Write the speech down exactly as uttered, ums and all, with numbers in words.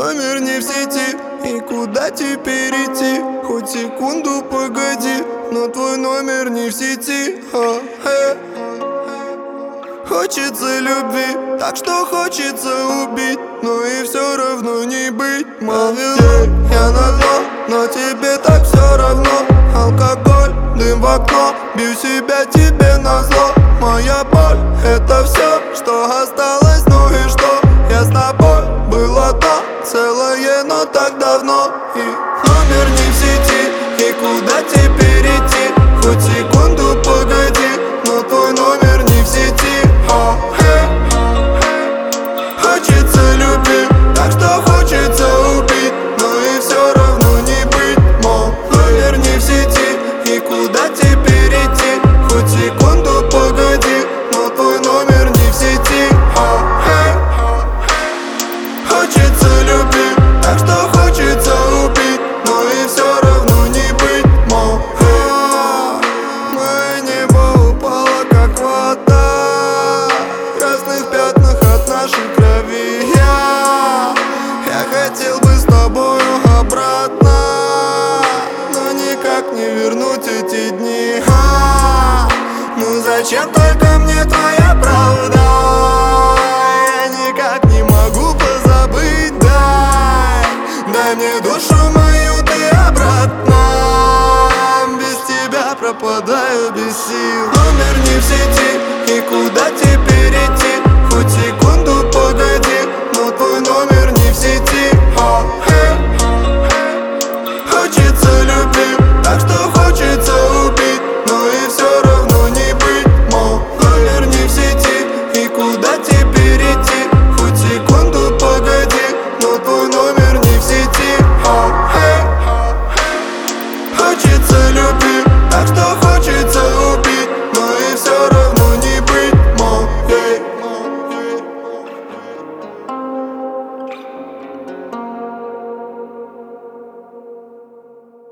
номер не в сети, и куда теперь идти? Хоть секунду погоди, но твой номер не в сети. А-э. Хочется любви, так что хочется убить, но и все равно не быть. Молвил я на дно, но тебе так все равно. Алкоголь, дым в окно, бью себя тебе назло. Моя боль, это все, что осталось, ну и что? Я с тобой, было то целое, но так давно. И номер не в сети, и куда теперь идти? Хоть секунду погоди, но твой номер не в сети. О-э. Хочется любви, так что хочется убить, но и все равно не быть. Мол, номер не в сети, и куда теперь идти? Хоть секунду погоди, но твой номер не в сети. О-э. Хочется любви, так что хочется убить, но и все равно не быть. Мол, мое небо упало как вода, в красных пятнах от нашей крови. Я, я хотел бы с тобою обратно, но никак не вернуть эти дни. А, ну зачем только мне твоя правда? Я никак не могу позабыть. Дай, дай мне душу мою ты обратно. Без тебя пропадаю без сил. Номер не в сети, и куда теперь идти? Хоть секунду погоди, но твой номер не в сети. О-э. Хочется любви, так что хочется убить, но и все равно не быть. Мол, номер не в сети, и куда теперь идти? Хоть секунду погоди, но твой номер не в сети. О-э. Хочется любви, так что хочется